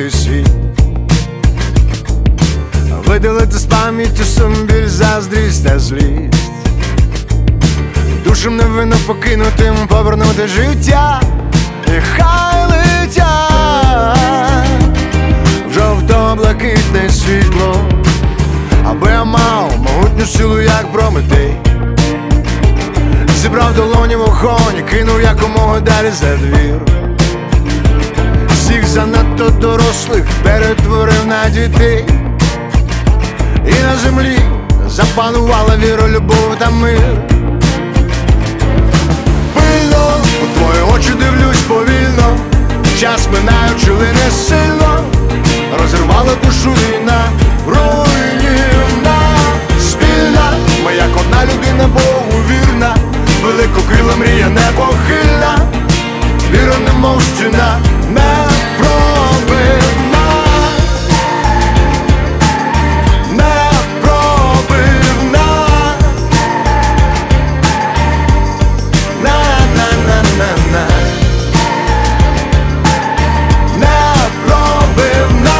покинутий світ, видалити з пам'яті сум, біль, заздрість та злість, душам невинно покинутим повернути життя, і хай летять в жовто-блакитне світло, аби я мав могутню силу, як Прометей, зібрав долоні вогонь і кинув якомога далі за двір. Всіх занадто дорослих перетворив на дітей, і на землі запанувала віра, любов та мир. Пильно у твої очі дивлюсь повільно, час минаючи лине сильно, розірвала душу війна, руйнівна, спільна, ми як одна людина, Богу вірна, великокрила мрія непохильна, віра немов стіна, непробивна, непробивна, на-на-на-на-на, непробивна.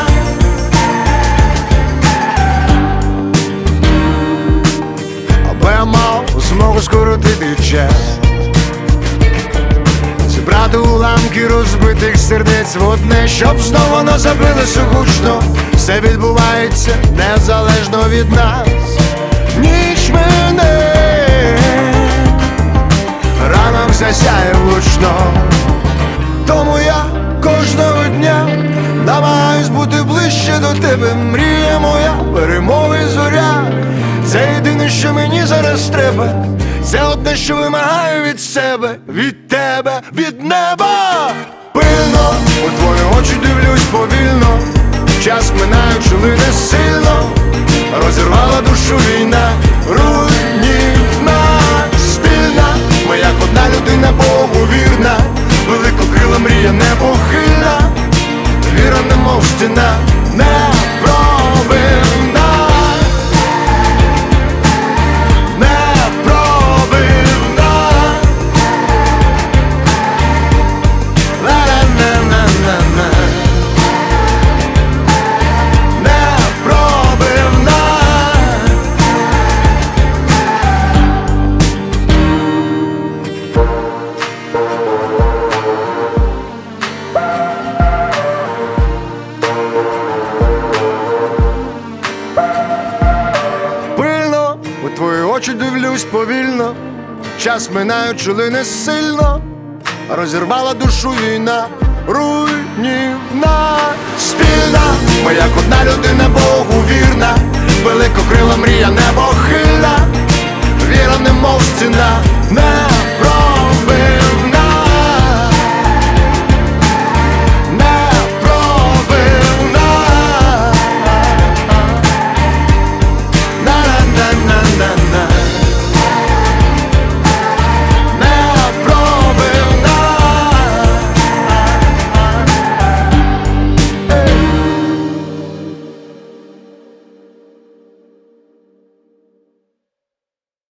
Аби я мав змогу скоротити час, зібрати уламки розбитих сердець в одне, щоб знову воно забилося гучно. Все відбувається незалежно від нас. Ніч мине, ранок засяє влучно, тому я кожного дня намагаюсь бути ближче до тебе. Мрія моя, перемоги зоря, це єдине, що мені зараз треба, це одне, що вимагаю від себе, від тебе, від неба. Пильно у твої очі дивлюсь повільно, час минаючи лине сильно, розірвала душу війна, руйнівна, спільна, ми як одна людина, Богу вірна, великокрила мрія непохильна, віра немов стіна, непробивна. У твої очі дивлюсь повільно, час минаючи лине сильно, розірвала душу війна, руйнівна, спільна, ми як одна людина, Богу вірна, великокрила мрія непохильна, віра немов стіна,